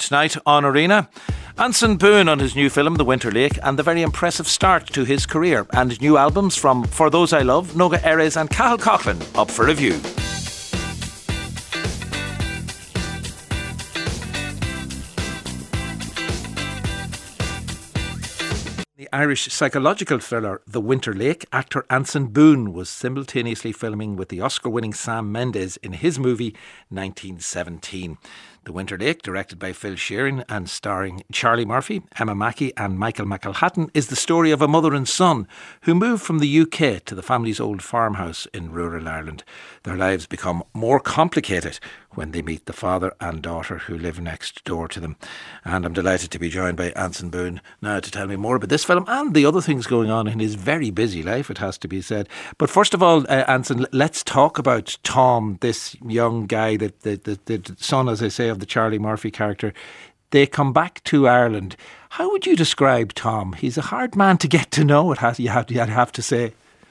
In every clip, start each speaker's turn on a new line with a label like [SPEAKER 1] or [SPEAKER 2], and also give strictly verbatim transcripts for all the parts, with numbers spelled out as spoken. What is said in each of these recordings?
[SPEAKER 1] tonight on Arena. Anson Boone on his new film The Winter Lake and the very impressive start to his career, and new albums from For Those I Love, Noga Erez and Cathal Coughlan up for review. The Irish psychological thriller The Winter Lake, actor Anson Boone was simultaneously filming with the Oscar-winning Sam Mendes in his movie nineteen seventeen. The Winter Lake, directed by Phil Sheeran and starring Charlie Murphy, Emma Mackey and Michael McElhatton, is the story of a mother and son who moved from the U K to the family's old farmhouse in rural Ireland. Their lives become more complicated when they meet the father and daughter who live next door to them. And I'm delighted to be joined by Anson Boone now to tell me more about this film and the other things going on in his very busy life, it has to be said. But first of all, uh, Anson, let's talk about Tom, this young guy, the, the, the, the son, as I say, of the Charlie Murphy character. They come back to Ireland. How would you describe Tom? He's a hard man to get to know, it has, you have, you have to say.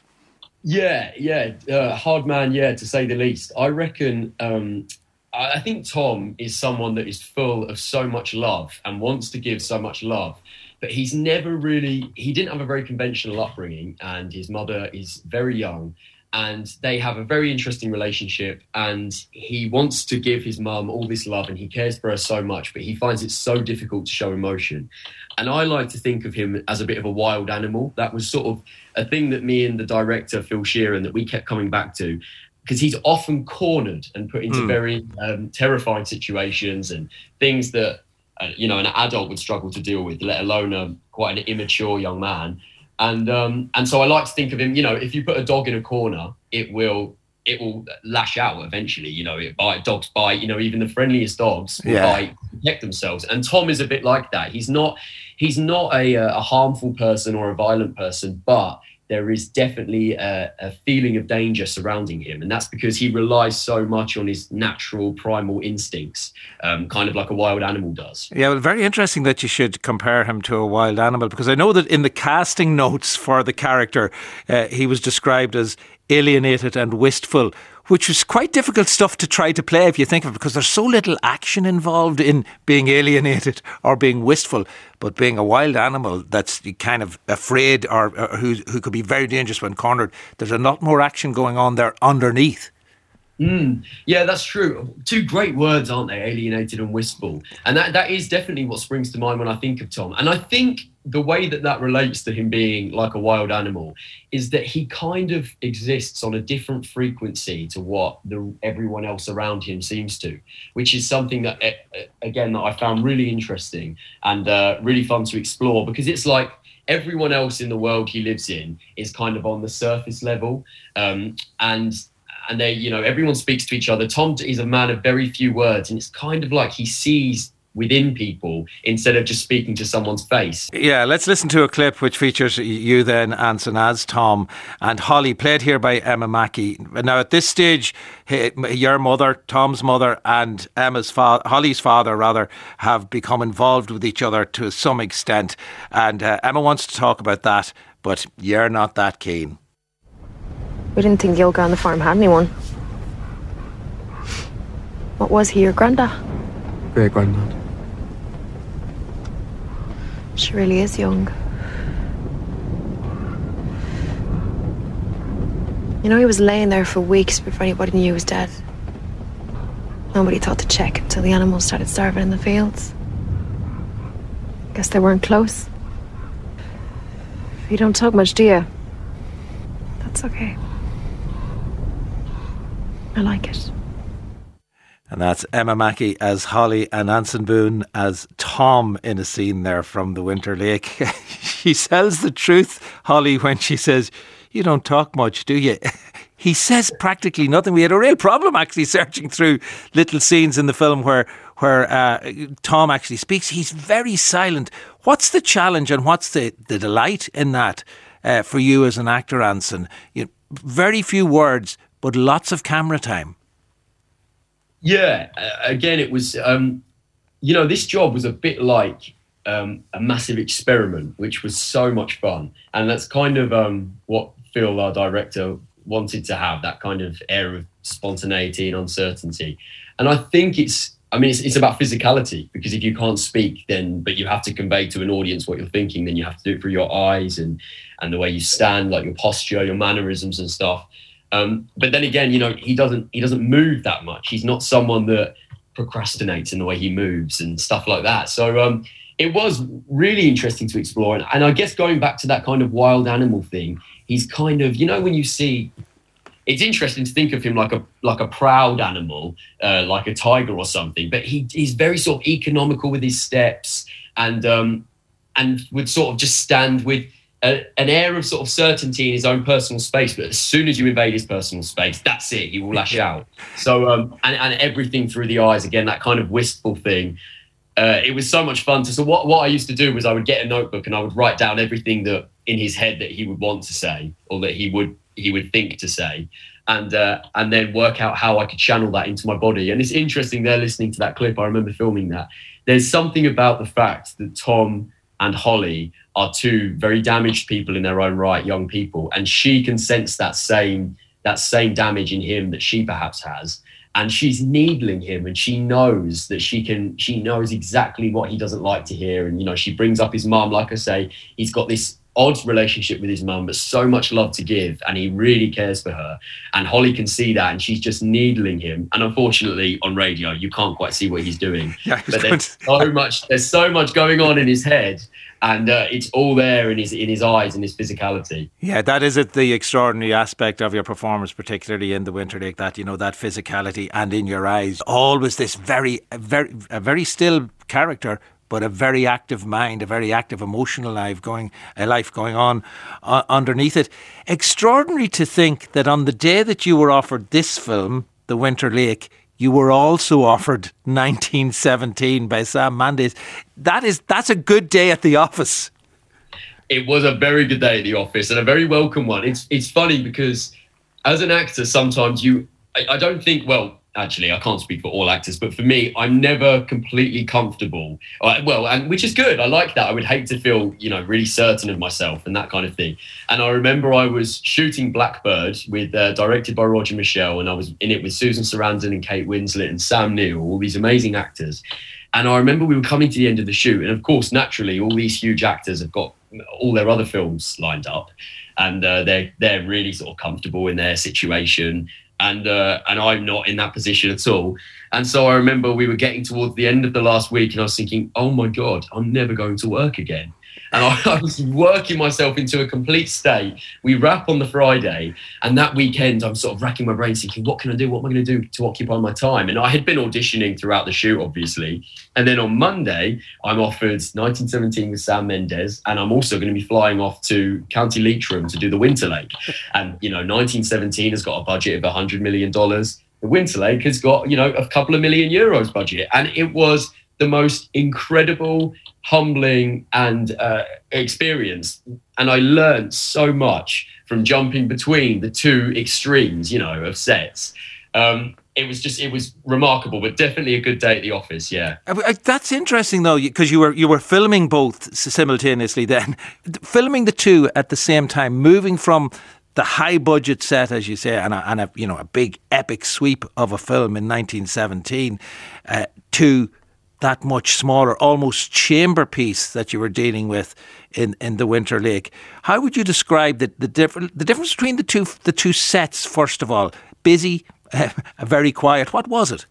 [SPEAKER 2] Yeah, yeah, uh, hard man, yeah, to say the least. I reckon, um, I think Tom is someone that is full of so much love and wants to give so much love, but he's never really, he didn't have a very conventional upbringing, and his mother is very young. And they have a very interesting relationship, and he wants to give his mum all this love and he cares for her so much, but he finds it so difficult to show emotion. And I like to think of him as a bit of a wild animal. That was sort of a thing that me and the director, Phil Sheeran, that we kept coming back to, because he's often cornered and put into mm. very um, terrifying situations and things that, uh, you know, an adult would struggle to deal with, let alone a, quite an immature young man. And um, and so I like to think of him, you know, if you put a dog in a corner, it will it will lash out eventually. You know, it bite, dogs bite, you know, even the friendliest dogs will yeah. bite, protect themselves. And Tom is a bit like that. He's not he's not a, a harmful person or a violent person, but there is definitely a, a feeling of danger surrounding him. And that's because he relies so much on his natural primal instincts, um, kind of like a wild animal does.
[SPEAKER 1] Yeah, well, very interesting that you should compare him to a wild animal, because I know that in the casting notes for the character, uh, he was described as alienated and wistful, which was quite difficult stuff to try to play if you think of it, because there's so little action involved in being alienated or being wistful, but being a wild animal that's kind of afraid or, or who who could be very dangerous when cornered, there's a lot more action going on there underneath.
[SPEAKER 2] Mm, yeah, that's true. Two great words, aren't they? Alienated and wistful. And that, that is definitely what springs to mind when I think of Tom. And I think the way that that relates to him being like a wild animal is that he kind of exists on a different frequency to what the, everyone else around him seems to, which is something that, again, that I found really interesting and uh, really fun to explore, because it's like everyone else in the world he lives in is kind of on the surface level. Um, and And they, you know, everyone speaks to each other. Tom is a man of very few words, and it's kind of like he sees within people instead of just speaking to someone's face.
[SPEAKER 1] Yeah, let's listen to a clip which features you then, Anson, as Tom, and Holly, played here by Emma Mackey. Now, at this stage, your mother, Tom's mother, and Emma's fa- Holly's father, rather, have become involved with each other to some extent. And uh, Emma wants to talk about that, but you're not that keen.
[SPEAKER 3] We didn't think the old guy on the farm had anyone. What was he, your granddad?
[SPEAKER 4] Great granddad.
[SPEAKER 3] She really is young. You know, he was laying there for weeks before anybody knew he was dead. Nobody thought to check until the animals started starving in the fields. Guess they weren't close. You don't talk much, do you? That's okay. I like it.
[SPEAKER 1] And that's Emma Mackey as Holly and Anson Boone as Tom in a scene there from The Winter Lake. She tells the truth, Holly, when she says, "You don't talk much, do you?" He says practically nothing. We had a real problem actually searching through little scenes in the film where where uh, Tom actually speaks. He's very silent. What's the challenge and what's the, the delight in that uh, for you as an actor, Anson? You know, very few words, but lots of camera time.
[SPEAKER 2] Yeah, again, it was, um, you know, this job was a bit like um, a massive experiment, which was so much fun. And that's kind of um, what Phil, our director, wanted to have, that kind of air of spontaneity and uncertainty. And I think it's, I mean, it's, it's about physicality, because if you can't speak, then but you have to convey to an audience what you're thinking, then you have to do it through your eyes and and the way you stand, like your posture, your mannerisms and stuff. Um, but then again, you know, he doesn't he doesn't move that much. He's not someone that procrastinates in the way he moves and stuff like that. So um, it was really interesting to explore. And, and I guess going back to that kind of wild animal thing, he's kind of, you know, when you see, it's interesting to think of him like a like a proud animal, uh, like a tiger or something. But he he's very sort of economical with his steps, and um, and would sort of just stand with a, an air of sort of certainty in his own personal space. But as soon as you invade his personal space, that's it. He will lash out. So um, and and everything through the eyes again, that kind of wistful thing. Uh, it was so much fun. To, so what what I used to do was I would get a notebook and I would write down everything that in his head that he would want to say, or that he would. he would think to say, and uh, and then work out how I could channel that into my body. And it's interesting, they're listening to that clip, I remember filming that. There's something about the fact that Tom and Holly are two very damaged people in their own right, young people, and she can sense that same that same damage in him that she perhaps has. And she's needling him, and she knows that she can, she knows exactly what he doesn't like to hear. And, you know, she brings up his mum, like I say, he's got this odd relationship with his mum, but so much love to give, and he really cares for her. And Holly can see that, and she's just needling him. And unfortunately, on radio, you can't quite see what he's doing. Yeah, but there's so much, there's so much going on in his head, and uh, it's all there in his in his eyes and his physicality.
[SPEAKER 1] Yeah, that is it, the extraordinary aspect of your performance, particularly in The Winterlake, that, you know, that physicality, and in your eyes, always this very, very, a very still character, but a very active mind, a very active emotional life going, a life going on uh, underneath it. Extraordinary to think that on the day that you were offered this film, The Winterlake, you were also offered nineteen seventeen by Sam Mendes. That is, that's a good day at the office.
[SPEAKER 2] It was a very good day at the office, and a very welcome one. It's it's funny because as an actor, sometimes you, I, I don't think, well, actually, I can't speak for all actors, but for me, I'm never completely comfortable. Uh, well, and which is good. I like that. I would hate to feel, you know, really certain of myself and that kind of thing. And I remember I was shooting Blackbird, with uh, directed by Roger Michell, and I was in it with Susan Sarandon and Kate Winslet and Sam Neill, all these amazing actors. And I remember we were coming to the end of the shoot, and of course, naturally, all these huge actors have got all their other films lined up, and uh, they're they're really sort of comfortable in their situation. And uh, and I'm not in that position at all. And so I remember we were getting towards the end of the last week, and I was thinking, oh my God, I'm never going to work again. And I, I was working myself into a complete state. We wrap on the Friday, and that weekend I'm sort of racking my brains thinking, what can I do? What am I going to do to occupy my time? And I had been auditioning throughout the shoot, obviously. And then on Monday, I'm offered nineteen seventeen with Sam Mendes, and I'm also going to be flying off to County Leitrim to do The Winterlake. And, you know, nineteen seventeen has got a budget of one hundred million dollars. The Winterlake has got, you know, a couple of million euros budget. And it was the most incredible, humbling and uh, experience. And I learned so much from jumping between the two extremes, you know, of sets. Um, it was just, it was remarkable, but definitely a good day at the office, yeah.
[SPEAKER 1] That's interesting, though, because you were you were filming both simultaneously then. Filming the two at the same time, moving from the high budget set, as you say, and a, and a you know a big epic sweep of a film in nineteen seventeen, uh, to that much smaller, almost chamber piece that you were dealing with in, in The Winterlake. How would you describe the the, differ, the difference between the two the two sets? First of all, busy, uh, very quiet. What was it?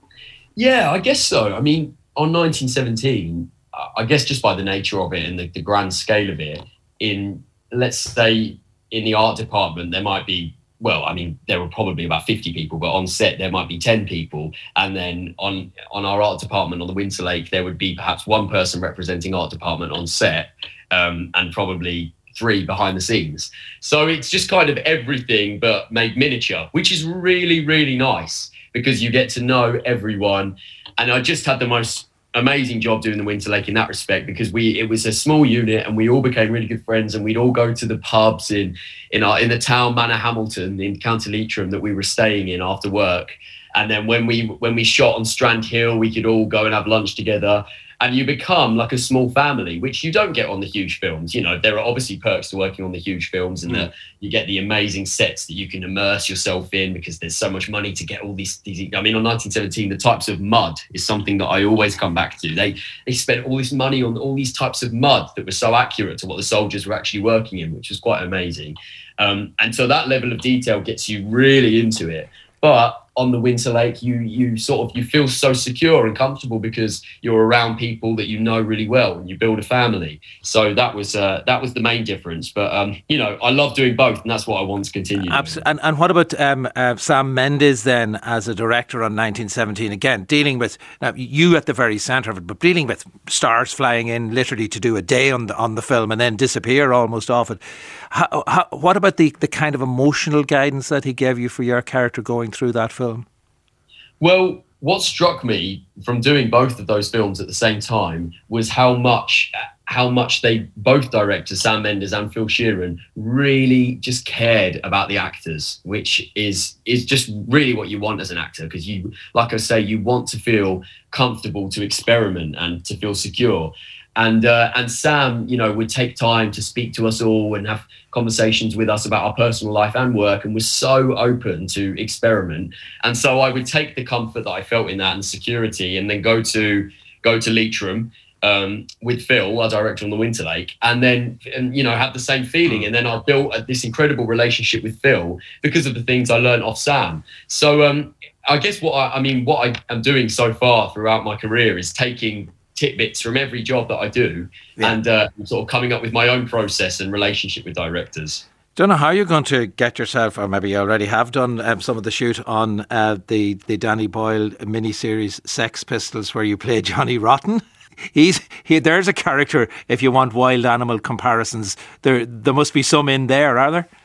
[SPEAKER 2] Yeah, I guess so. I mean, on nineteen seventeen, I guess just by the nature of it and the, the grand scale of it, in let's say in the art department, there might be. Well, I mean, there were probably about fifty people, but on set there might be ten people. And then on on our art department on the Winterlake, there would be perhaps one person representing art department on set, um, and probably three behind the scenes. So it's just kind of everything but made miniature, which is really, really nice because you get to know everyone. And I just had the most amazing job doing the Winterlake in that respect, because we it was a small unit and we all became really good friends, and we'd all go to the pubs in in our in the town Manor Hamilton in County Leitrim that we were staying in after work. And then when we when we shot on Strand Hill, we could all go and have lunch together. and you become like a small family, which you don't get on the huge films. You know, there are obviously perks to working on the huge films, and mm. that you get the amazing sets that you can immerse yourself in because there's so much money to get all these, these I mean, on nineteen seventeen, the types of mud is something that I always come back to. They they spent all this money on all these types of mud that were so accurate to what the soldiers were actually working in, which was quite amazing. Um, and so that level of detail gets you really into it. But on the Winterlake, you you sort of you feel so secure and comfortable because you're around people that you know really well, and you build a family. So that was uh, that was the main difference. But um, you know, I love doing both, and that's what I want to continue.
[SPEAKER 1] Absolutely. And and what about um, uh, Sam Mendes then as a director on nineteen seventeen? Again, dealing with uh, you at the very centre of it, but dealing with stars flying in literally to do a day on the on the film and then disappear almost off it. How, how, what about the the kind of emotional guidance that he gave you for your character going through that film?
[SPEAKER 2] Well, what struck me from doing both of those films at the same time was how much how much they, both directors, Sam Mendes and Phil Sheeran, really just cared about the actors, which is is just really what you want as an actor, because you, like I say, you want to feel comfortable to experiment and to feel secure. And uh, and Sam, you know, would take time to speak to us all and have conversations with us about our personal life and work, and was so open to experiment. And so I would take the comfort that I felt in that and security, and then go to go to Leitrim um, with Phil, our director on the Winterlake, and then and, you know, have the same feeling. And then I built a, this incredible relationship with Phil because of the things I learned off Sam. So um, I guess what I, I mean, what I am doing so far throughout my career is taking tidbits from every job that I do, yeah. and uh, sort of coming up with my own process and relationship with directors.
[SPEAKER 1] Don't know how you're going to get yourself, or maybe you already have done um, some of the shoot on uh, the the Danny Boyle miniseries Sex Pistols, where you play Johnny Rotten. He's he. There's a character. If you want wild animal comparisons, there there must be some in there, are there?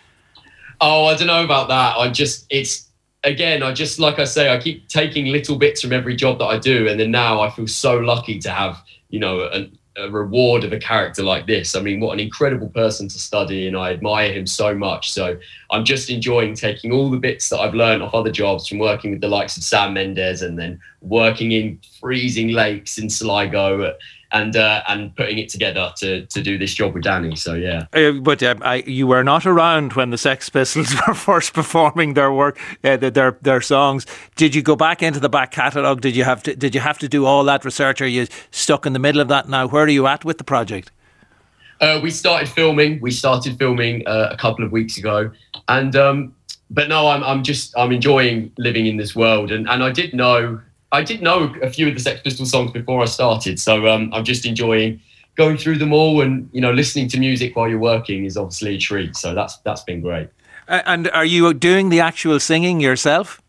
[SPEAKER 2] Oh, I don't know about that. I just it's. Again, I just, like I say, I keep taking little bits from every job that I do. And then now I feel so lucky to have, you know, a, a reward of a character like this. I mean, what an incredible person to study, and I admire him so much. So I'm just enjoying taking all the bits that I've learned off other jobs, from working with the likes of Sam Mendes and then working in freezing lakes in Sligo, and uh, and putting it together to to do this job with Danny. So yeah.
[SPEAKER 1] Uh, but uh, I, you were not around when the Sex Pistols were first performing their work, uh, their their songs. Did you go back into the back catalogue? Did you have to Did you have to do all that research? Are you stuck in the middle of that now? Where are you at with the project?
[SPEAKER 2] Uh, we started filming. We started filming uh, a couple of weeks ago, and um, but no, I'm I'm just I'm enjoying living in this world, and and I did know. I did know a few of the Sex Pistols songs before I started, so um, I'm just enjoying going through them all, and you know, listening to music while you're working is obviously a treat. So that's that's been great.
[SPEAKER 1] Uh, and are you doing the actual singing yourself?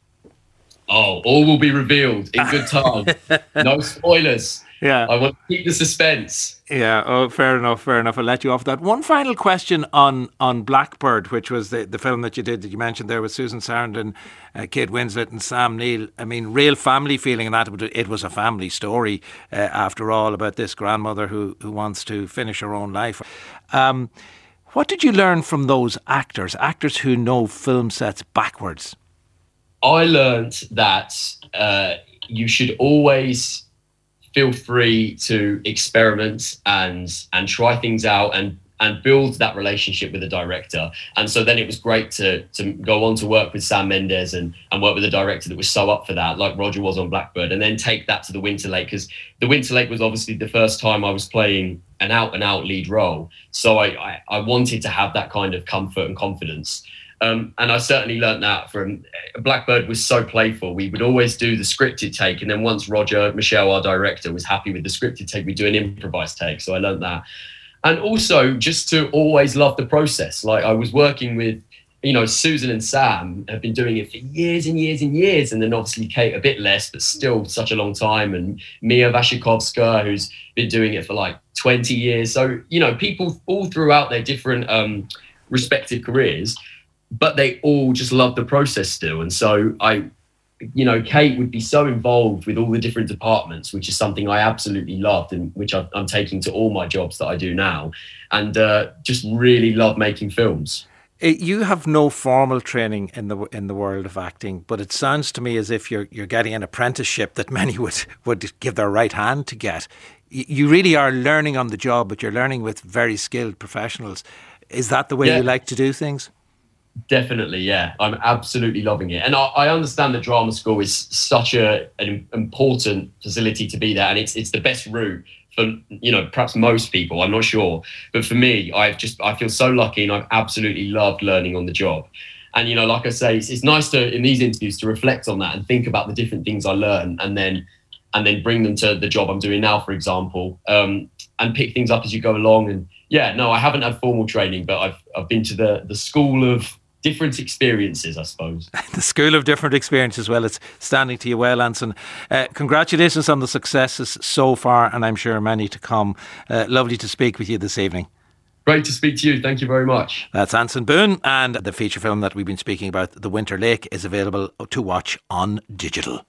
[SPEAKER 2] Oh, all will be revealed in good time. No spoilers.
[SPEAKER 1] Yeah,
[SPEAKER 2] I want to keep the suspense.
[SPEAKER 1] Yeah, oh, fair enough, fair enough. I'll let you off that. One final question on, on Blackbird, which was the, the film that you did, that you mentioned there, with Susan Sarandon, uh, Kate Winslet and Sam Neill. I mean, real family feeling in that. It was a family story, uh, after all, about this grandmother who, who wants to finish her own life. Um, what did you learn from those actors, actors who know film sets backwards?
[SPEAKER 2] I learned that uh, you should always feel free to experiment and and try things out and and build that relationship with the director. And so then it was great to to go on to work with Sam Mendes and, and work with a director that was so up for that, like Roger was on Blackbird, and then take that to the Winterlake, because the Winterlake was obviously the first time I was playing an out and out lead role. So I, I, I wanted to have that kind of comfort and confidence. Um, and I certainly learnt that from Blackbird. Was so playful. We would always do the scripted take, and then once Roger Michelle, our director, was happy with the scripted take, we'd do an improvised take. So I learnt that. And also just to always love the process. Like, I was working with, you know, Susan and Sam have been doing it for years and years and years. And then obviously Kate a bit less, but still such a long time. And Mia Wasikowska, who's been doing it for like twenty years. So, you know, people all throughout their different um, respective careers, but they all just love the process still. And so I, you know, Kate would be so involved with all the different departments, which is something I absolutely loved, and which I'm taking to all my jobs that I do now, and uh, just really love making films.
[SPEAKER 1] You have no formal training in the in the world of acting, but it sounds to me as if you're you're getting an apprenticeship that many would, would give their right hand to get. You really are learning on the job, but you're learning with very skilled professionals. Is that the way yeah. you like to do things?
[SPEAKER 2] Definitely, yeah. I'm absolutely loving it. And I, I understand that drama school is such a, an important facility to be there, and it's it's the best route for, you know, perhaps most people, I'm not sure. But for me, I've just, I feel so lucky, and I've absolutely loved learning on the job. And, you know, like I say, it's, it's nice to, in these interviews, to reflect on that and think about the different things I learn, and then and then bring them to the job I'm doing now, for example, um, and pick things up as you go along. And yeah, no, I haven't had formal training, but I've I've been to the, the school of different experiences, I suppose.
[SPEAKER 1] The school of different experiences. Well, it's standing to you well, Anson. Uh, congratulations on the successes so far, and I'm sure many to come. Uh, lovely to speak with you this evening.
[SPEAKER 2] Great to speak to you. Thank you very much.
[SPEAKER 1] That's Anson Boone, and the feature film that we've been speaking about, The Winter Lake, is available to watch on digital.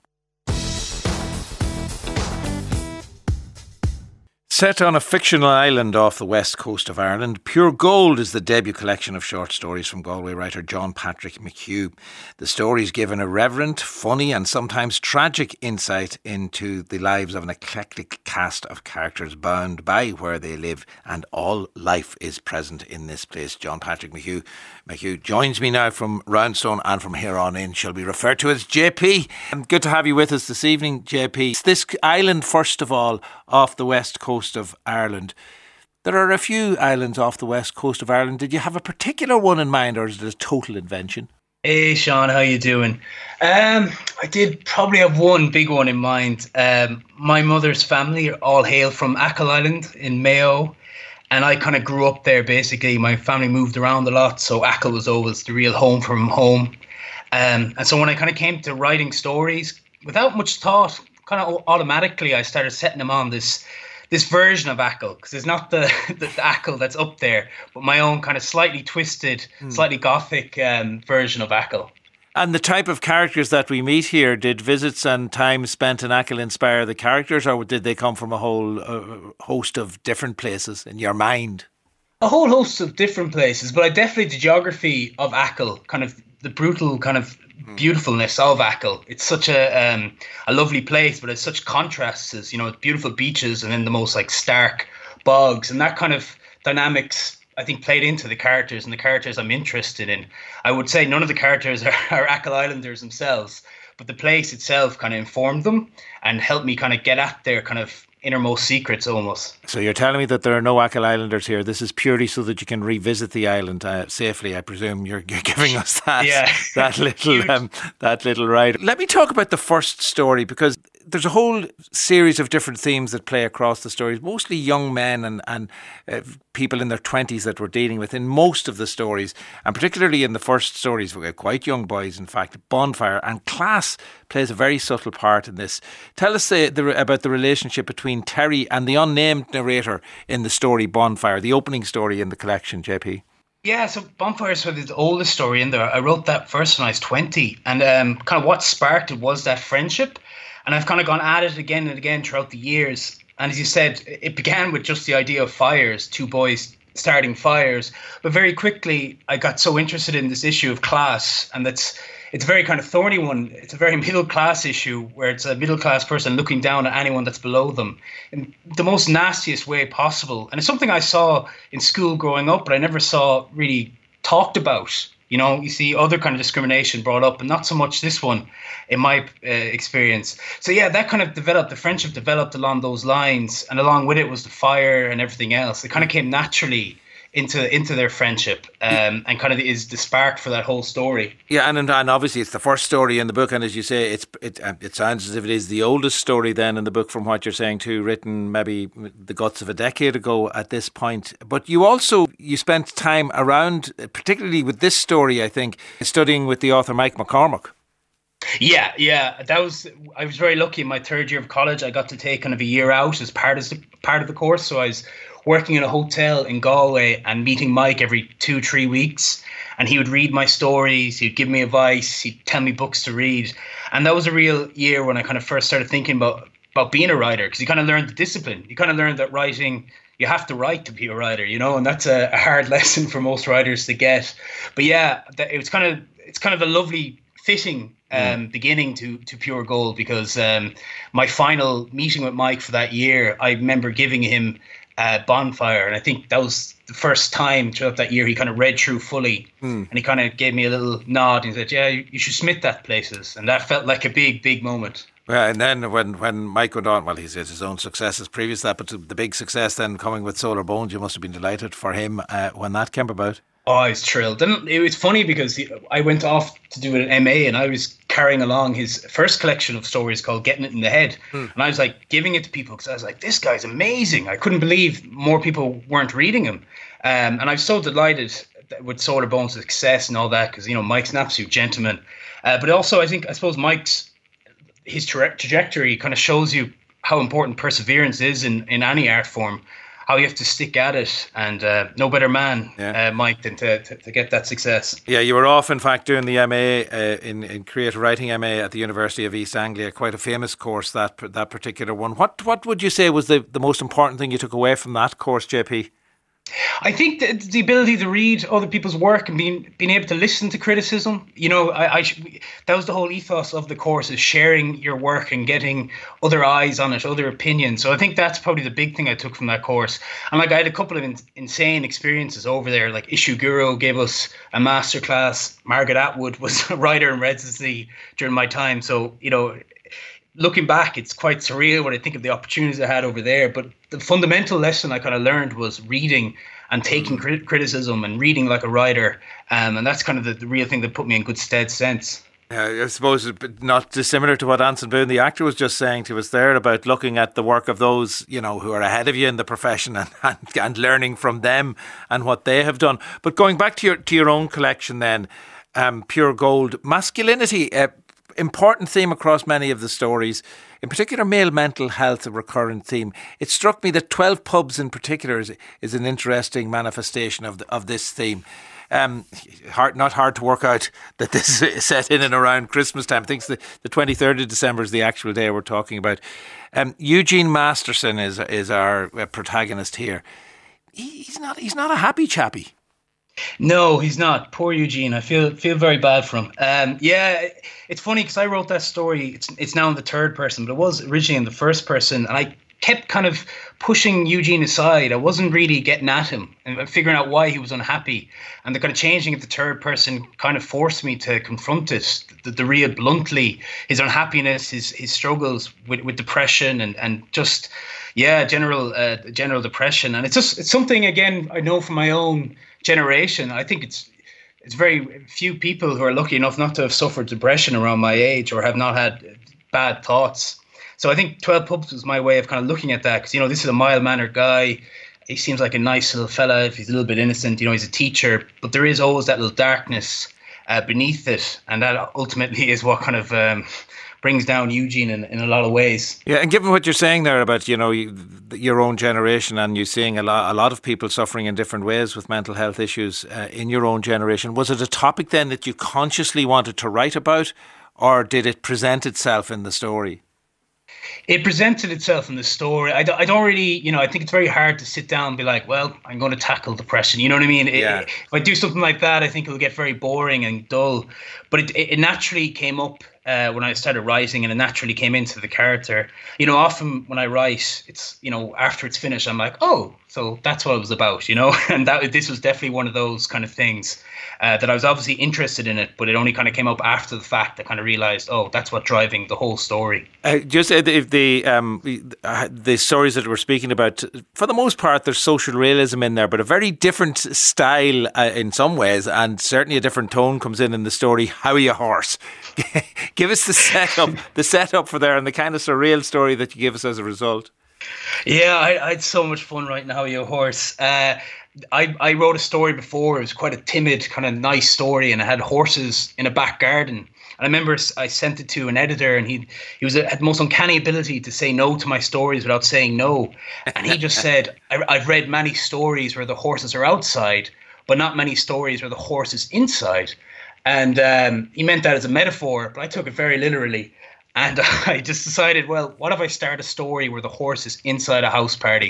[SPEAKER 1] Set on a fictional island off the west coast of Ireland, Pure Gold is the debut collection of short stories from Galway writer John Patrick McHugh. The stories give an irreverent, funny and sometimes tragic insight into the lives of an eclectic cast of characters bound by where they live, and all life is present in this place. John Patrick McHugh, McHugh joins me now from Roundstone, and from here on in shall be referred to as J P. And good to have you with us this evening, J P. This island, first of all, off the west coast of Ireland. There are a few islands off the west coast of Ireland. Did you have a particular one in mind, or is it a total invention?
[SPEAKER 4] Hey Sean, how you doing? Um, I did probably have one big one in mind. Um, my mother's family all hail from Achill Island in Mayo, and I kind of grew up there basically. My family moved around a lot, so Achill was always the real home from home. Um, and so when I kind of came to writing stories, without much thought, kind of automatically I started setting them on this this version of Achill, because it's not the, the, the Achill that's up there, but my own kind of slightly twisted, mm. slightly gothic um, version of Achill.
[SPEAKER 1] And the type of characters that we meet here, did visits and time spent in Achill inspire the characters, or did they come from a whole uh, host of different places in your mind?
[SPEAKER 4] A whole host of different places, but I definitely, the geography of Achill, kind of the brutal kind of beautifulness of Achill. It's such a um, a lovely place, but it's such contrasts, as you know, beautiful beaches and then the most like stark bogs, and that kind of dynamics I think played into the characters and the characters I'm interested in. I would say none of the characters are, are Achill Islanders themselves, but the place itself kind of informed them and helped me kind of get at their kind of innermost secrets almost.
[SPEAKER 1] So you're telling me that there are no Achill Islanders here. This is purely so that you can revisit the island uh, safely. I presume you're, you're giving us that
[SPEAKER 4] yeah.
[SPEAKER 1] that little um, that little ride. Let me talk about the first story, because there's a whole series of different themes that play across the stories, mostly young men and, and uh, people in their twenties that we're dealing with in most of the stories, and particularly in the first stories, we're quite young boys, in fact. Bonfire and class plays a very subtle part in this. Tell us uh, the, about the relationship between Terry and the unnamed narrator in the story Bonfire, the opening story in the collection, J P.
[SPEAKER 4] Yeah, so Bonfire is sort of the oldest story in there. I wrote that first when I was twenty, and um, kind of what sparked it was that friendship. And I've kind of gone at it again and again throughout the years. And as you said, it began with just the idea of fires, two boys starting fires. But very quickly, I got so interested in this issue of class. And that's it's a very kind of thorny one. It's a very middle class issue where it's a middle class person looking down at anyone that's below them in the most nastiest way possible. And it's something I saw in school growing up, but I never saw really talked about. You know, you see other kind of discrimination brought up, and not so much this one in my uh, experience. So yeah, that kind of developed, the friendship developed along those lines, and along with it was the fire and everything else. It kind of came naturally into into their friendship, um, and kind of is the spark for that whole story.
[SPEAKER 1] Yeah, and and obviously it's the first story in the book, and as you say, it's it it sounds as if it is the oldest story then in the book, from what you're saying too, written maybe the guts of a decade ago at this point. But you also you spent time around, particularly with this story, I think, studying with the author Mike McCormack.
[SPEAKER 4] Yeah, yeah, that was. I was very lucky in my third year of college. I got to take kind of a year out as part of the part of the course, so I was working in a hotel in Galway and meeting Mike every two, three weeks. And he would read my stories, he'd give me advice, he'd tell me books to read. And that was a real year when I kind of first started thinking about, about being a writer, because you kind of learned the discipline. You kind of learned that writing you have to write to be a writer, you know, and that's a, a hard lesson for most writers to get. But yeah, it was kind of it's kind of a lovely fitting um, mm. beginning to to Pure Gold, because um, my final meeting with Mike for that year, I remember giving him uh, Bonfire, and I think that was the first time throughout that year he kind of read through fully, mm. and he kind of gave me a little nod and said, "Yeah, you, you should submit that places," and that felt like a big, big moment.
[SPEAKER 1] Well, and then when, when Mike went on, well, he's had his own successes previous to that, but the big success then coming with Solar Bones, you must have been delighted for him uh, when that came about.
[SPEAKER 4] Oh, I was thrilled. And it was funny because he, I went off to do an M A and I was carrying along his first collection of stories called Getting It in the Head. Hmm. And I was like giving it to people because I was like, this guy's amazing. I couldn't believe more people weren't reading him. Um, and I was so delighted with Solar Bones' success and all that because, you know, Mike's an absolute gentleman. Uh, but also, I think, I suppose Mike's, his tra- trajectory kind of shows you how important perseverance is in, in any art form. How you have to stick at it, and uh, no better man, yeah. uh, Mike, than to, to, to get that success.
[SPEAKER 1] Yeah, you were off, in fact, doing the M A uh, in in creative writing M A at the University of East Anglia. Quite a famous course, that that particular one. What what would you say was the, the most important thing you took away from that course, J P?
[SPEAKER 4] I think the, the ability to read other people's work and being being able to listen to criticism. You know, I, I that was the whole ethos of the course, is sharing your work and getting other eyes on it, other opinions. So I think that's probably the big thing I took from that course. And like I had a couple of in, insane experiences over there. Like Ishiguro gave us a masterclass. Margaret Atwood was a writer in residency during my time. So, you know, looking back, it's quite surreal when I think of the opportunities I had over there. But the fundamental lesson I kind of learned was reading and taking crit- criticism and reading like a writer. Um, and that's kind of the, the real thing that put me in good stead since.
[SPEAKER 1] Yeah, I suppose not dissimilar to what Anson Boone, the actor, was just saying to us there about looking at the work of those, you know, who are ahead of you in the profession and, and, and learning from them and what they have done. But going back to your to your own collection then, um, Pure Gold, masculinity, uh, important theme across many of the stories, in particular male mental health, a recurrent theme. It struck me that twelve pubs in particular is, is an interesting manifestation of the, of this theme. Um, hard, not hard to work out that this is set in and around Christmas time. I think the, the twenty-third of December is the actual day we're talking about. Um, Eugene Masterson is is our protagonist here. He's not he's not a happy chappy.
[SPEAKER 4] No, he's not. Poor Eugene. I feel feel very bad for him. Um, yeah, it's funny because I wrote that story. It's it's now in the third person, but it was originally in the first person, and I kept kind of pushing Eugene aside. I wasn't really getting at him and figuring out why he was unhappy. And the kind of changing it to third person kind of forced me to confront it, the, the real bluntly, his unhappiness, his his struggles with, with depression and, and just, yeah, general uh, general depression. And it's just it's something, again, I know from my own generation. I think it's it's very few people who are lucky enough not to have suffered depression around my age or have not had bad thoughts. So I think twelve Pubs was my way of kind of looking at that, because, you know, this is a mild-mannered guy. He seems like a nice little fella if he's a little bit innocent. You know, he's a teacher, but there is always that little darkness uh, beneath it, and that ultimately is what kind of um, brings down Eugene in, in a lot of ways.
[SPEAKER 1] Yeah, and given what you're saying there about, you know, you, your own generation, and you seeing a lot, a lot of people suffering in different ways with mental health issues uh, in your own generation, was it a topic then that you consciously wanted to write about, or did it present itself in the story?
[SPEAKER 4] It presented itself in the story. I don't, I don't really, you know, I think it's very hard to sit down and be like, well, I'm going to tackle depression. You know what I mean?
[SPEAKER 1] Yeah.
[SPEAKER 4] It, if I do something like that, I think it'll get very boring and dull. But it, it naturally came up uh, when I started writing, and it naturally came into the character. You know, often when I write, it's, you know, after it's finished, I'm like, oh, so that's what it was about, you know? And that this was definitely one of those kind of things. Uh, that I was obviously interested in it, but it only kind of came up after the fact. I kind of realised, oh, that's what's driving the whole story.
[SPEAKER 1] Uh, just uh, if the um, the stories that we're speaking about, for the most part, there's social realism in there, but a very different style uh, in some ways, and certainly a different tone comes in in the story. How are you, horse? Give us the setup, the setup for there, and the kind of surreal story that you give us as a result.
[SPEAKER 4] Yeah, I, I had so much fun writing How Are You, Horse. Uh, I, I wrote a story before. It was quite a timid, kind of nice story, and it had horses in a back garden. And I remember I sent it to an editor, and he he was had the most uncanny ability to say no to my stories without saying no. And he just said, I, I've read many stories where the horses are outside, but not many stories where the horse is inside. And um, he meant that as a metaphor, but I took it very literally. And I just decided, well, what if I start a story where the horse is inside a house party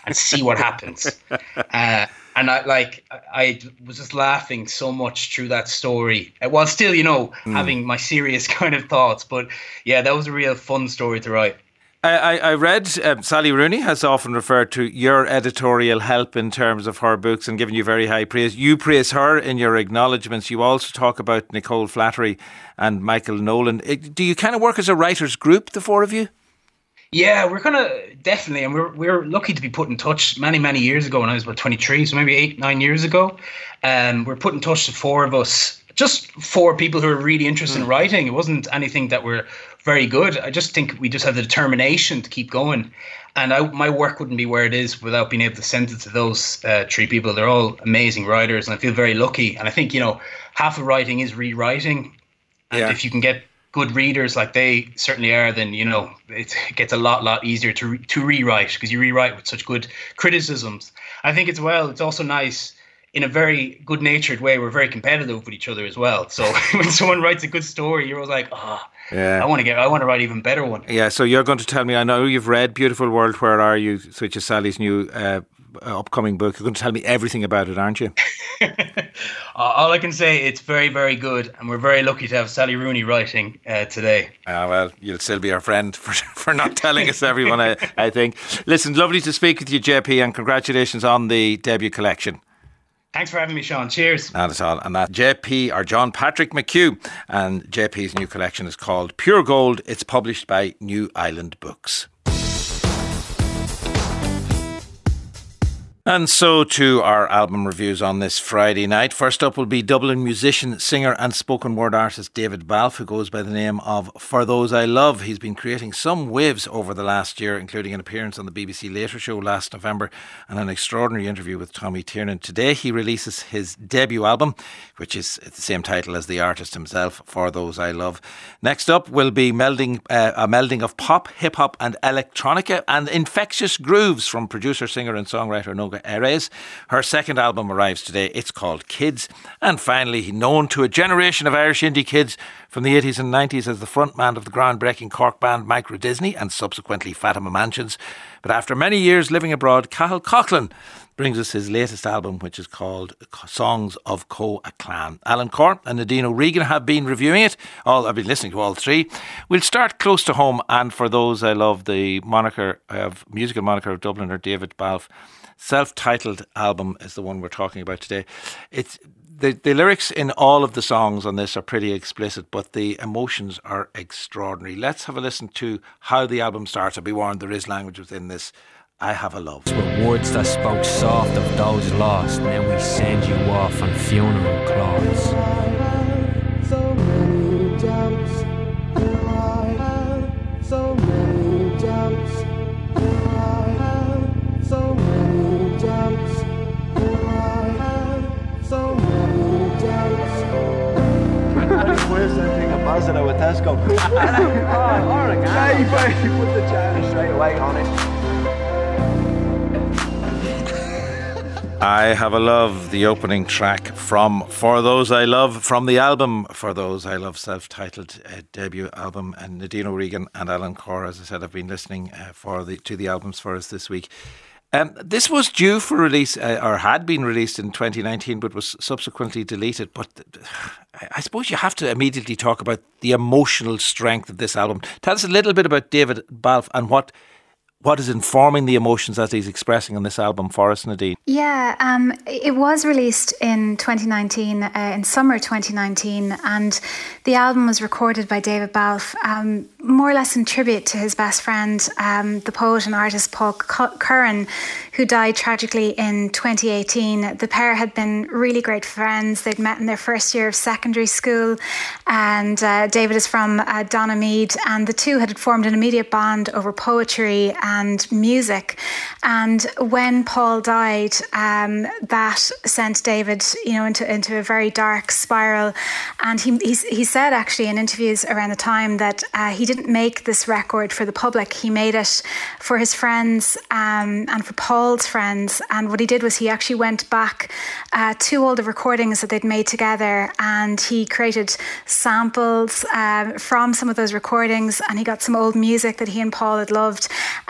[SPEAKER 4] and see what happens. Uh, and I like I was just laughing so much through that story, while still, you know, mm. having my serious kind of thoughts. But yeah, that was a real fun story to write.
[SPEAKER 1] I, I read um, Sally Rooney has often referred to your editorial help in terms of her books and given you very high praise. You praise her in your acknowledgements. You also talk about Nicole Flattery and Michael Nolan. Do you kind of work as a writers group, the four of you?
[SPEAKER 4] Yeah, we're kind of definitely, and we're we're lucky to be put in touch many, many years ago when I was about twenty-three, so maybe eight, nine years ago. Um, we're put in touch, the four of us, just four people who are really interested mm. in writing. It wasn't anything that we're very good. I just think we just have the determination to keep going. And I, my work wouldn't be where it is without being able to send it to those uh, three people. They're all amazing writers, and I feel very lucky. And I think, you know, half of writing is rewriting. And yeah. if you can get good readers like they certainly are, then, you know, it gets a lot, lot easier to re- to rewrite, because you rewrite with such good criticisms. I think as well, it's also nice in a very good-natured way. We're very competitive with each other as well. So when someone writes a good story, you're always like, oh, yeah. I want to get, I want to write an even better one.
[SPEAKER 1] Yeah. So you're going to tell me, I know you've read Beautiful World, Where Are You?, which is Sally's new uh, upcoming book. You're going to tell me everything about it, aren't you?
[SPEAKER 4] All I can say, it's very, very good, and we're very lucky to have Sally Rooney writing uh, today.
[SPEAKER 1] Ah, well, you'll still be our friend for for not telling us everyone, I, I think. Listen, lovely to speak with you, J P, and congratulations on the debut collection.
[SPEAKER 4] Thanks for having me, Sean. Cheers.
[SPEAKER 1] Not at all. And that J P, or John Patrick McHugh, and J P's new collection is called Pure Gold. It's published by New Island Books. And so to our album reviews on this Friday night. First up will be Dublin musician, singer and spoken word artist David Balfe, who goes by the name of For Those I Love. He's been creating some waves over the last year, including an appearance on the B B C Later Show last November and an extraordinary interview with Tommy Tiernan. Today he releases his debut album, which is the same title as the artist himself, For Those I Love. Next up will be melding uh, a melding of pop, hip-hop and electronica and infectious grooves from producer, singer and songwriter Noga Erez. Her second album arrives today. It's called Kids. And finally, known to a generation of Irish indie kids from the eighties and nineties as the frontman of the groundbreaking Cork band Micro Disney and subsequently Fatima Mansions. But after many years living abroad, Cathal Coughlan brings us his latest album, which is called Songs of Co a Clan. Alan Corr and Nadine O'Regan have been reviewing it. All I've been listening to all three. We'll start close to home, and For Those I Love, the moniker of musical moniker of Dubliner David Balfe. Self-titled album is the one we're talking about today. It's the, the lyrics in all of the songs on this are pretty explicit, but the emotions are extraordinary. Let's have a listen to how the album starts. I'll be warned, there is language within this. I Have a Love.
[SPEAKER 5] With words that spoke soft of those lost, and then we send you off on funeral cloths. So many doubts, I have so many doubts, I have so many doubts, I have so many doubts. Any quiz, anything a Mazda with Tesco? Oh, alright, yeah, you put the challenge straight away on it.
[SPEAKER 1] I Have a Love, the opening track from For Those I Love, from the album For Those I Love, self-titled uh, debut album. And Nadine O'Regan and Alan Corr, as I said, have been listening uh, for the to the albums for us this week. Um, this was due for release, uh, or had been released in twenty nineteen, but was subsequently deleted. But uh, I suppose you have to immediately talk about the emotional strength of this album. Tell us a little bit about David Balfe and what What is informing the emotions that he's expressing on this album for us, Nadine?
[SPEAKER 6] Yeah, um, it was released in twenty nineteen, uh, in summer twenty nineteen, and the album was recorded by David Balfe, um, more or less in tribute to his best friend, um, the poet and artist Paul Curran, who died tragically in twenty eighteen. The pair had been really great friends. They'd met in their first year of secondary school, and uh, David is from uh, Donamead, and the two had formed an immediate bond over poetry and music. And when Paul died, um, that sent David, you know, into into a very dark spiral. And he he, he said actually in interviews around the time that uh, he didn't make this record for the public. He made it for his friends um, and for Paul's friends. And what he did was he actually went back uh, to all the recordings that they'd made together, and he created samples um, from some of those recordings, and he got some old music that he and Paul had loved.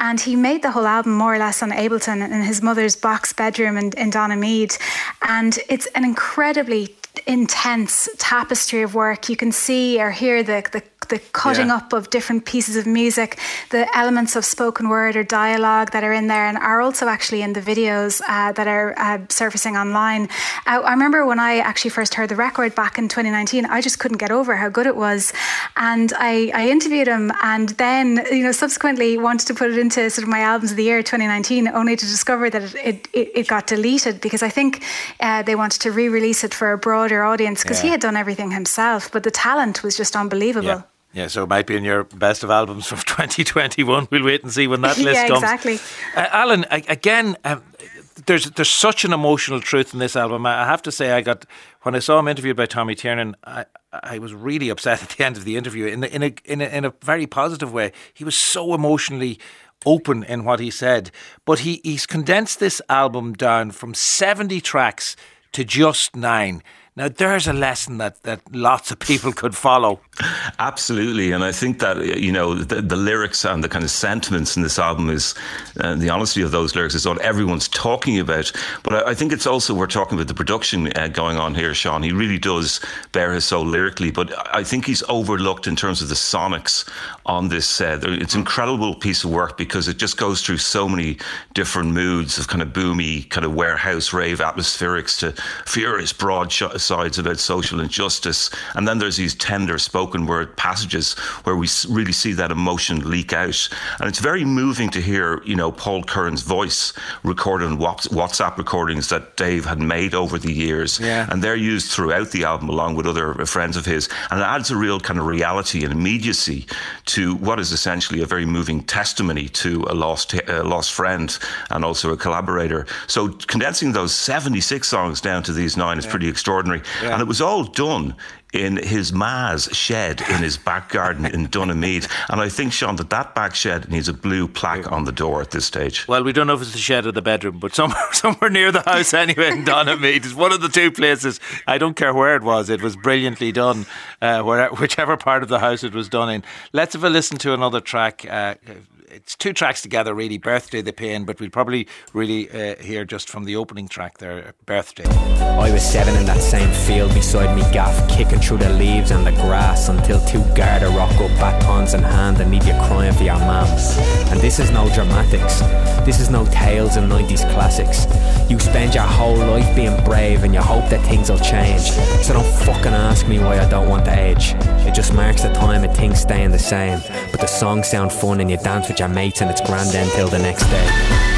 [SPEAKER 6] and he made the whole album more or less on Ableton in his mother's box bedroom in, in Donaghmede. And it's an incredibly intense tapestry of work. You can see or hear the the, the cutting yeah. up of different pieces of music, the elements of spoken word or dialogue that are in there and are also actually in the videos uh, that are uh, surfacing online. Uh, I remember when I actually first heard the record back in twenty nineteen, I just couldn't get over how good it was. And I, I interviewed him, and then, you know, subsequently wanted to put it into sort of my albums of the year twenty nineteen, only to discover that it, it, it got deleted, because I think uh, they wanted to re-release it for a broader audience, because yeah. he had done everything himself, but the talent was just unbelievable.
[SPEAKER 1] Yeah. Yeah, so it might be in your best of albums from twenty twenty-one. We'll wait and see when that list
[SPEAKER 6] yeah,
[SPEAKER 1] comes.
[SPEAKER 6] Exactly.
[SPEAKER 1] Uh, Alan, again, um, there's there's such an emotional truth in this album. I have to say, I got when I saw him interviewed by Tommy Tiernan, I, I was really upset at the end of the interview in a, in a in a in a very positive way. He was so emotionally open in what he said, but he he's condensed this album down from seventy tracks to just nine. Now, there's a lesson that, that lots of people could follow.
[SPEAKER 7] Absolutely. And I think that, you know, the, the lyrics and the kind of sentiments in this album is, and uh, the honesty of those lyrics is what everyone's talking about. But I, I think it's also, we're talking about the production uh, going on here, Sean. He really does bare his soul lyrically, but I think he's overlooked in terms of the sonics on this. Uh, it's an incredible piece of work because it just goes through so many different moods of kind of boomy, kind of warehouse rave atmospherics to furious broad shots. Sides about social injustice, and then there's these tender spoken word passages where we really see that emotion leak out, and it's very moving to hear, you know, Paul Curran's voice recorded on WhatsApp recordings that Dave had made over the years, yeah. and they're used throughout the album along with other friends of his, and it adds a real kind of reality and immediacy to what is essentially a very moving testimony to a lost a lost friend and also a collaborator. So condensing those seventy-six songs down to these nine is yeah. pretty extraordinary. Yeah. And it was all done in his ma's shed in his back garden in Donaghmede. And I think, Sean, that that back shed needs a blue plaque on the door at this stage.
[SPEAKER 1] Well, we don't know if it's the shed or the bedroom, but somewhere somewhere near the house anyway in Donaghmede. It's one of the two places. I don't care where it was. It was brilliantly done, uh, where, whichever part of the house it was done in. Let's have a listen to another track. Uh, It's two tracks together, really, Birthday, The Pain, but we'll probably really uh, hear just from the opening track there, Birthday.
[SPEAKER 5] I was seven in that same field beside me gaff, kicking through the leaves and the grass until two Garda rock up, batons in hand and leave you crying for your mams. And this is no dramatics, this is no tales and nineties classics. You spend your whole life being brave and you hope that things will change. So don't fucking ask me why I don't want to age. It just marks the time of things staying the same. But the songs sound fun and you dance with your mates and it's grand then till the next day.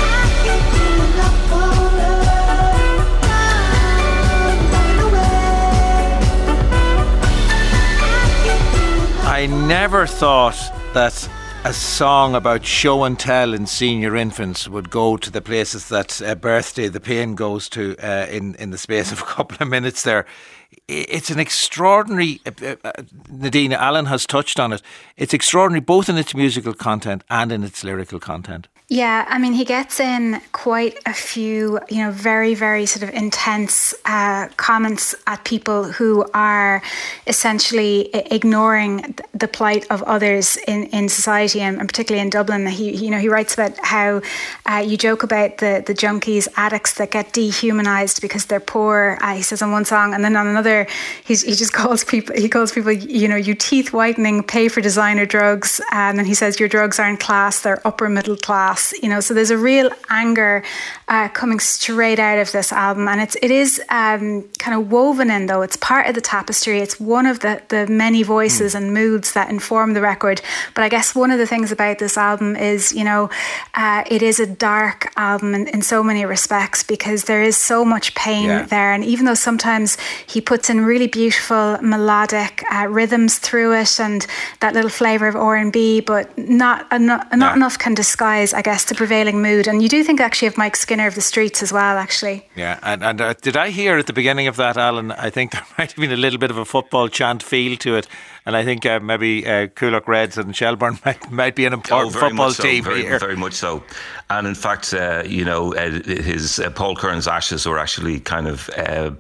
[SPEAKER 1] I never thought that a song about show and tell in senior infants would go to the places that uh, Birthday, The Pain goes to uh, in, in the space of a couple of minutes there. It's an extraordinary, uh, uh, Nadine, Alan has touched on it, it's extraordinary both in its musical content and in its lyrical content.
[SPEAKER 6] Yeah, I mean, he gets in quite a few, you know, very, very sort of intense uh, comments at people who are essentially ignoring the plight of others in, in society, and, and particularly in Dublin. He, you know, he writes about how uh, you joke about the, the junkies, addicts that get dehumanised because they're poor. Uh, he says on one song, and then on another, he's, he just calls people, he calls people, you know, you teeth whitening, pay for designer drugs, and then he says your drugs aren't class, they're upper middle class. You know, so there's a real anger uh, coming straight out of this album, and it's it is um, kind of woven in, though. It's part of the tapestry. It's one of the the many voices mm. and moods that inform the record. But I guess one of the things about this album is, you know, uh, it is a dark album in, in so many respects because there is so much pain yeah. there. And even though sometimes he puts in really beautiful melodic uh, rhythms through it and that little flavour of R and B, but not not, not yeah. enough can disguise, I guess, the prevailing mood. And you do think actually of Mike Skinner of the Streets as well, actually.
[SPEAKER 1] Yeah, and, and uh, did I hear at the beginning of that, Alan, I think there might have been a little bit of a football chant feel to it, and I think uh, maybe uh, Coolock Reds and Shelbourne might, might be an important oh, football
[SPEAKER 7] so,
[SPEAKER 1] team
[SPEAKER 7] very,
[SPEAKER 1] here.
[SPEAKER 7] Very much so. And in fact, uh, you know, uh, his uh, Paul Curran's ashes were actually kind of... Uh,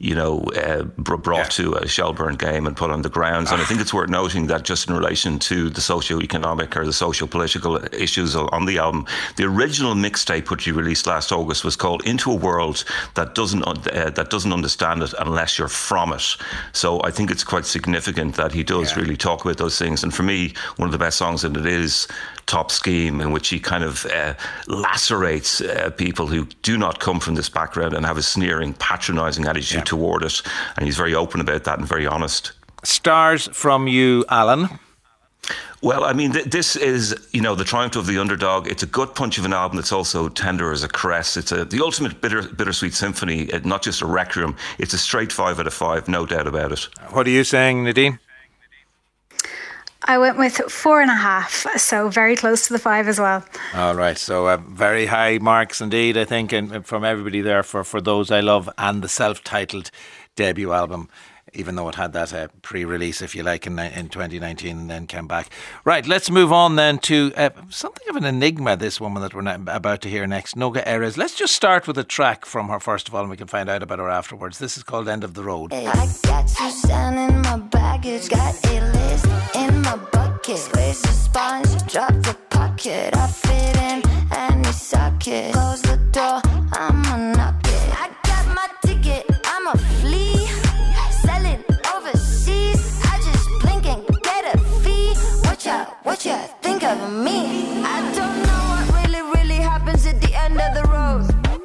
[SPEAKER 7] you know, uh, brought yeah. to a Shelbourne game and put on the grounds. And I think it's worth noting that just in relation to the socio-economic or the socio-political issues on the album, the original mixtape, which he released last August, was called Into a World That Doesn't uh, that doesn't understand it unless you're from it. So I think it's quite significant that he does yeah. really talk about those things. And for me, one of the best songs in it is Top Scheme, in which he kind of uh, lacerates uh, people who do not come from this background and have a sneering, patronising attitude yeah. toward it. And he's very open about that and very honest.
[SPEAKER 1] Stars from you, Alan.
[SPEAKER 7] Well, I mean, th- this is, you know, the triumph of the underdog. It's a gut punch of an album that's also tender as a caress. It's a, the ultimate bitter, bittersweet symphony, not just a requiem. It's a straight five out of five, no doubt about it.
[SPEAKER 1] What are you saying, Nadine?
[SPEAKER 6] I went with four and a half, so very close to the five as well.
[SPEAKER 1] All right, so uh, very high marks indeed, I think, and from everybody there for, for Those I Love and the self-titled debut album, even though it had that uh, pre-release, if you like, in, in twenty nineteen and then came back. Right, let's move on then to uh, something of an enigma, this woman that we're about to hear next, Noga Erez. Let's just start with a track from her first of all, and we can find out about her afterwards. This is called End of the Road.
[SPEAKER 8] I got you sand in my baggage, got a list in my bucket. Squeeze the sponge, drop the pocket. I fit in any socket. Close the door, I'ma knock it. I got my ticket, I'm a flea. Selling overseas, I just blink and get a fee. What ya, what ya think of me? I don't know what really, really happens at the end of the road.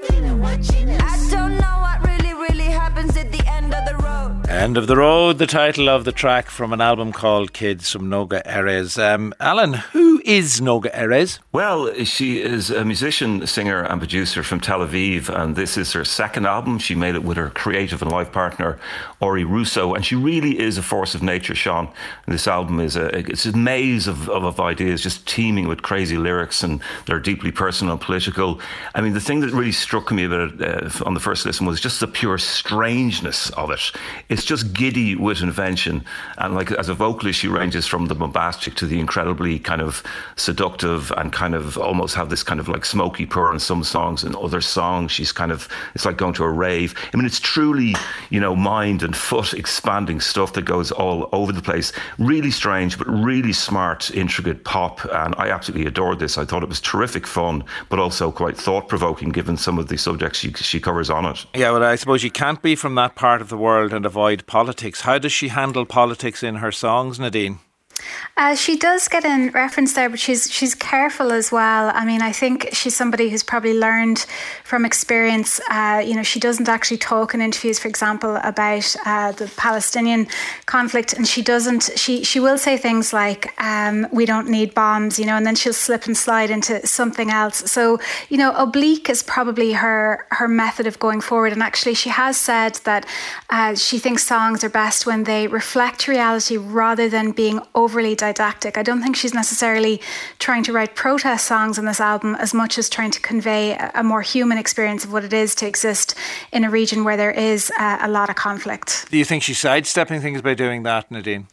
[SPEAKER 8] I don't know what really, really happens at the end of the road.
[SPEAKER 1] End of the Road, the title of the track from an album called Kids from Noga Erez. Um, Alan, who is Noga Erez?
[SPEAKER 7] Well, she is a musician, singer and producer from Tel Aviv, and this is her second album. She made it with her creative and life partner, Ori Russo, and she really is a force of nature, Sean. And this album is a, it's a maze of, of, of ideas, just teeming with crazy lyrics, and they're deeply personal and political. I mean, the thing that really struck me about it uh, on the first listen was just the pure strangeness of it. It's just giddy with invention, and like as a vocalist, she ranges from the bombastic to the incredibly kind of seductive, and kind of almost have this kind of like smoky purr in some songs. And other songs, she's kind of, it's like going to a rave. I mean, it's truly, you know, mind and foot expanding stuff that goes all over the place. Really strange, but really smart, intricate pop, and I absolutely adored this. I thought it was terrific fun, but also quite thought provoking given some of the subjects she, she covers on it.
[SPEAKER 1] Yeah, well, I suppose you can't be from that part of the world and avoid politics. How does she handle politics in her songs, Nadine?
[SPEAKER 6] Uh, she does get in reference there, but she's she's careful as well. I mean, I think she's somebody who's probably learned from experience. Uh, you know, she doesn't actually talk in interviews, for example, about uh, the Palestinian conflict, and she doesn't. She she will say things like, um, "We don't need bombs," you know, and then she'll slip and slide into something else. So, you know, oblique is probably her her method of going forward. And actually, she has said that uh, she thinks songs are best when they reflect reality rather than being overly didactic. I don't think she's necessarily trying to write protest songs on this album as much as trying to convey a, a more human experience of what it is to exist in a region where there is uh, a lot of conflict.
[SPEAKER 1] Do you think she's sidestepping things by doing that, Nadine?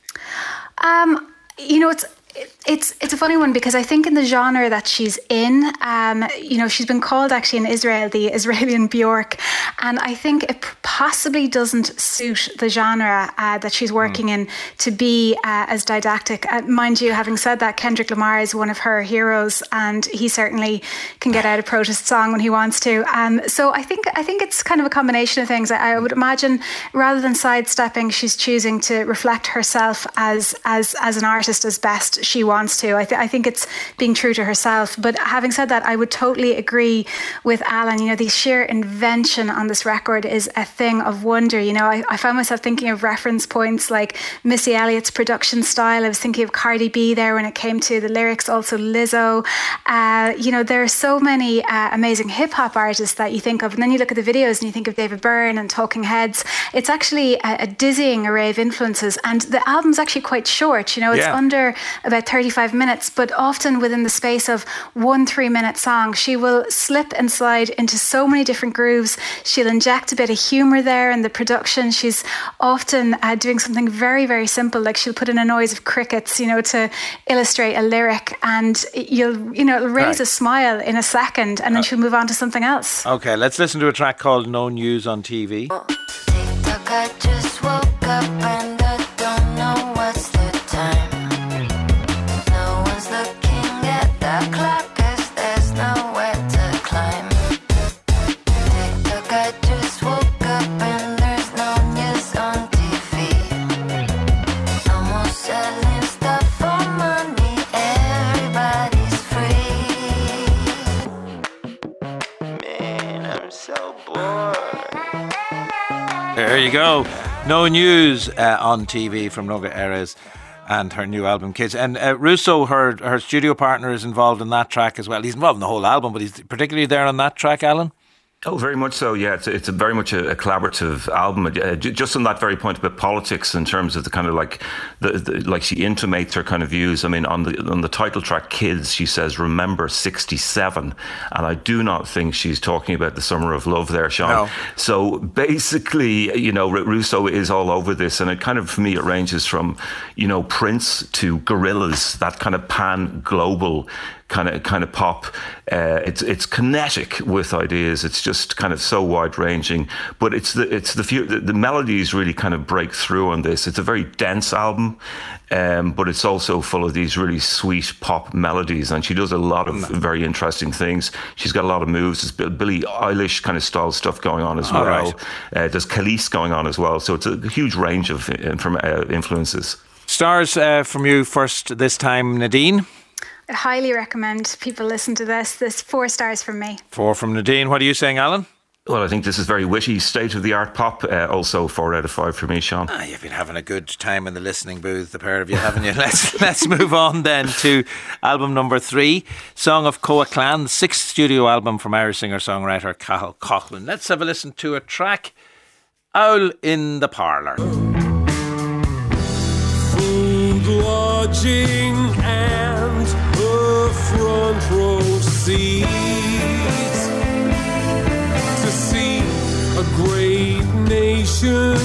[SPEAKER 6] Um, you know, it's It's it's a funny one because I think in the genre that she's in, um, you know, she's been called actually in Israel the Israeli Björk, and I think it possibly doesn't suit the genre uh, that she's working mm. in to be uh, as didactic. Uh, mind you, having said that, Kendrick Lamar is one of her heroes, and he certainly can get out a protest song when he wants to. Um, so I think I think it's kind of a combination of things. I, I would imagine rather than sidestepping, she's choosing to reflect herself as as as an artist as best she wants to. I, th- I think it's being true to herself. But having said that, I would totally agree with Alan. You know, the sheer invention on this record is a thing of wonder. You know, I, I found myself thinking of reference points like Missy Elliott's production style. I was thinking of Cardi B there when it came to the lyrics, also Lizzo. Uh, you know, there are so many uh, amazing hip hop artists that you think of. And then you look at the videos and you think of David Byrne and Talking Heads. It's actually a, a dizzying array of influences. And the album's actually quite short. You know, it's yeah. under about thirty-five minutes, but often within the space of one three minute song, she will slip and slide into so many different grooves. She'll inject a bit of humor there in the production. She's often uh, doing something very, very simple, like she'll put in a noise of crickets, you know, to illustrate a lyric, and you'll, you know, it'll raise right. a smile in a second, and then uh, she'll move on to something else.
[SPEAKER 1] Okay, let's listen to a track called No News on T V.
[SPEAKER 8] TikTok I just woke up and I don't know what's the time. No one's looking at the clock 'cause there's nowhere to climb. Tick-tock, I just woke up and there's no news on T V. No more selling stuff for money, everybody's free. Man, I'm so bored.
[SPEAKER 1] There you go. No news uh, on T V from Nóga Erez and her new album, Kids. And uh, Russo, her her studio partner, is involved in that track as well. He's involved in the whole album, but he's particularly there on that track, Alan?
[SPEAKER 7] Oh, very much so. Yeah, it's it's a very much a, a collaborative album. Uh, just on that very point about politics, in terms of the kind of like the, the like she intimates her kind of views. I mean, on the on the title track "Kids," she says, "Remember sixty-seven," and I do not think she's talking about the summer of love there, Sean.
[SPEAKER 1] No.
[SPEAKER 7] So basically, you know, Russo is all over this, and it kind of, for me, it ranges from, you know, Prince to Gorillaz, that kind of pan global kind of kind of pop. Uh, it's it's kinetic with ideas. It's just kind of so wide ranging. But it's the it's the few the, the melodies really kind of break through on this. It's a very dense album, um, but it's also full of these really sweet pop melodies. And she does a lot of very interesting things. She's got a lot of moves. It's Billie Eilish kind of style stuff going on as
[SPEAKER 1] All
[SPEAKER 7] well.
[SPEAKER 1] right.
[SPEAKER 7] Uh, there's Khalees going on as well. So it's a huge range of uh, from uh, influences.
[SPEAKER 1] Stars uh, from you first this time, Nadine.
[SPEAKER 6] I highly recommend people listen to this. This four stars from me.
[SPEAKER 1] Four from Nadine. What are you saying, Alan?
[SPEAKER 7] Well, I think this is very witty, state-of-the-art pop. Uh, also, four out of five for me, Sean.
[SPEAKER 1] Ah, you've been having a good time in the listening booth, the pair of you, haven't you? let's let's move on then to album number three, Song of Coa Clan, the sixth studio album from Irish singer-songwriter Cathal Coughlan. Let's have a listen to a track, Owl in the Parlour.
[SPEAKER 9] Food, lodging and a front row seat to see a great nation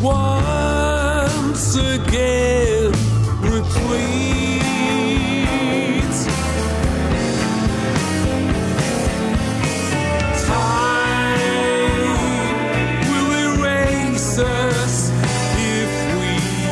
[SPEAKER 9] once again replete. Time will erase us if we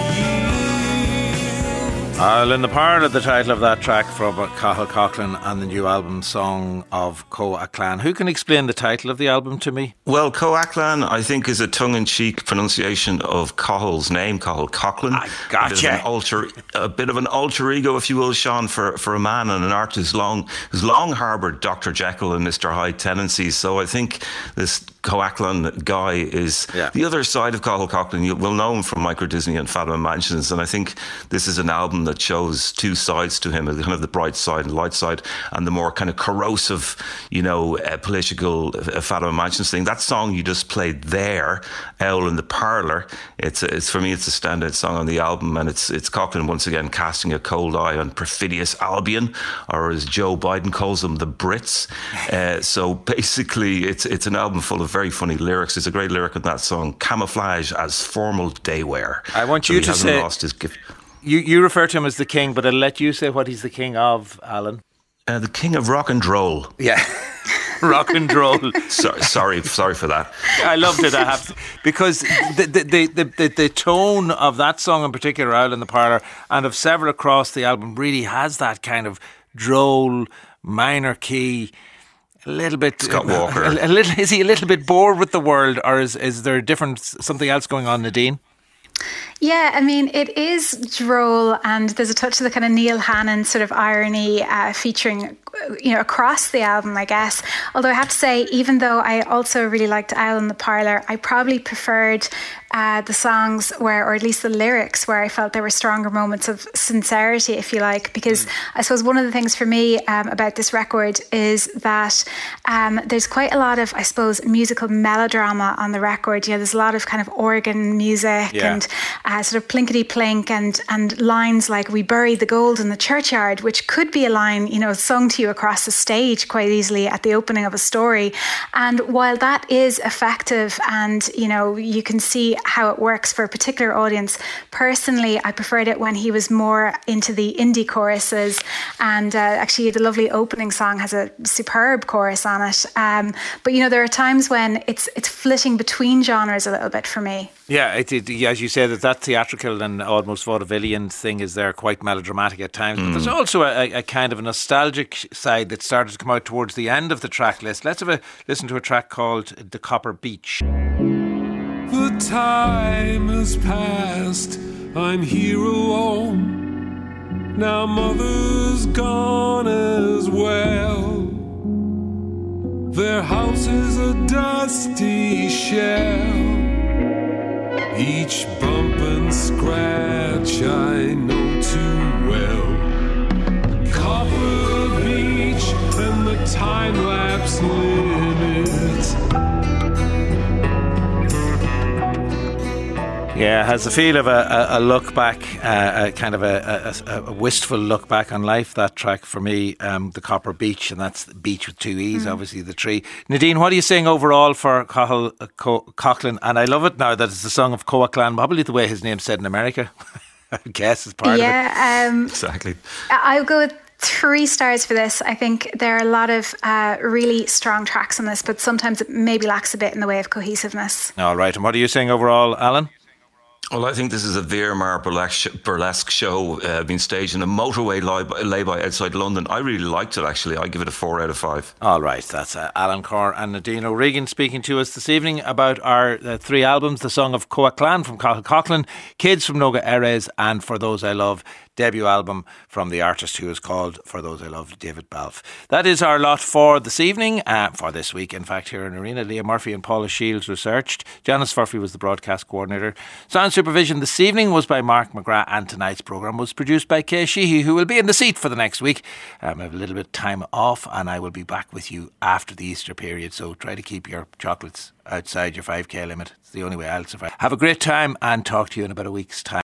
[SPEAKER 9] yield.
[SPEAKER 1] Owl in the Parlour, the title of that track from Cathal Coughlan and the new album Song of Coa Clan. Who can explain the title of the album to me?
[SPEAKER 7] Well, Coa Clan, I think, is a tongue-in-cheek pronunciation of Cathal's name, Cathal Coughlan.
[SPEAKER 1] I gotcha.
[SPEAKER 7] A bit of an alter, a bit of an alter ego, if you will, Sean, for, for a man and an artist who's long, who's long harboured Doctor Jekyll and Mister Hyde tendencies. So I think this Coa Clan guy is
[SPEAKER 1] yeah. the
[SPEAKER 7] other side of Cathal Coughlan. You will know him from Micro Disney and Fatima Mansions, and I think this is an album that shows two sides to him, kind of the bright side and light side, and the more kind of corrosive, you know, uh, political uh, Fatima Mansions thing. That song you just played there, Owl in the Parlour, it's, it's for me, it's a standout song on the album, and it's it's Coughlan once again casting a cold eye on perfidious Albion, or as Joe Biden calls them, the Brits. Uh, so basically, it's it's an album full of very funny lyrics. There's a great lyric in that song, camouflage as formal day wear.
[SPEAKER 1] I want
[SPEAKER 7] so
[SPEAKER 1] you
[SPEAKER 7] he
[SPEAKER 1] to
[SPEAKER 7] hasn't
[SPEAKER 1] say...
[SPEAKER 7] lost his gift.
[SPEAKER 1] You you refer to him as the king, but I'll let you say what he's the king of, Alan.
[SPEAKER 7] Uh, the king of rock and roll.
[SPEAKER 1] Yeah, rock and roll.
[SPEAKER 7] so, sorry, sorry for that.
[SPEAKER 1] I loved it. I have to, because the the, the the the the tone of that song in particular, Owl in the Parlour, and of several across the album, really has that kind of droll minor key. A little bit.
[SPEAKER 7] Scott Walker.
[SPEAKER 1] A, a little. Is he a little bit bored with the world, or is is there different something else going on, Nadine?
[SPEAKER 6] Yeah, I mean, it is droll, and there's a touch of the kind of Neil Hannon sort of irony uh, featuring, you know, across the album, I guess. Although I have to say, even though I also really liked Owl in the Parlour, I probably preferred uh, the songs where, or at least the lyrics, where I felt there were stronger moments of sincerity, if you like, because mm. I suppose one of the things for me um, about this record is that um, there's quite a lot of, I suppose, musical melodrama on the record. You know, there's a lot of kind of organ music yeah. and uh, sort of plinkety plink and and lines like "We buried the gold in the churchyard," which could be a line, you know, sung to you across the stage quite easily at the opening of a story. And while that is effective, and you know, you can see how it works for a particular audience, personally, I preferred it when he was more into the indie choruses. And uh, actually, the lovely opening song has a superb chorus on it. Um, but you know, there are times when it's it's flitting between genres a little bit for me.
[SPEAKER 1] Yeah, it, it, as you say, that that theatrical and almost vaudevillian thing is there, quite melodramatic at times. Mm. But there's also a, a kind of a nostalgic side that started to come out towards the end of the track list. Let's have a listen to a track called The Copper Beech.
[SPEAKER 9] The time has passed, I'm here alone. Now mother's gone as well. Their house is a dusty shell. Each bump and scratch I know too well. Copper Beech and the time-lapse limit.
[SPEAKER 1] Yeah, has the feel of a, a, a look back, uh, a kind of a, a, a wistful look back on life, that track for me, um, The Copper Beech, and that's the beech with two E's, mm. obviously the tree. Nadine, what are you saying overall for Cathal uh, Co- Coughlan? And I love it now that it's the song of Coachlan, probably the way his name's said in America, I guess is part
[SPEAKER 6] yeah,
[SPEAKER 1] of it.
[SPEAKER 6] Yeah, um,
[SPEAKER 7] exactly.
[SPEAKER 6] I'll go with three stars for this. I think there are a lot of uh, really strong tracks on this, but sometimes it maybe lacks a bit in the way of cohesiveness.
[SPEAKER 1] All right, and what are you saying overall, Alan?
[SPEAKER 7] Well, I think this is a Wehrmacher burlesque, burlesque show uh, being staged in a motorway lay-by outside London. I really liked it, actually. I give it a four out of five.
[SPEAKER 1] All right, that's uh, Alan Corr and Nadine O'Regan speaking to us this evening about our uh, three albums, the song of Coachlan from Cathal Coughlan, Kids from Noga Erez, and For Those I Love, debut album from the artist who is called For Those I Love, David Balfe. That is our lot for this evening, uh, for this week, in fact, here in Arena. Leah Murphy and Paula Shields researched. Janice Furphy was the broadcast coordinator. Sound supervision this evening was by Mark McGrath, and tonight's programme was produced by Kay Sheehy, who will be in the seat for the next week. Um, I have a little bit of time off, and I will be back with you after the Easter period, so try to keep your chocolates outside your five K limit. It's the only way I'll survive. Have a great time, and talk to you in about a week's time.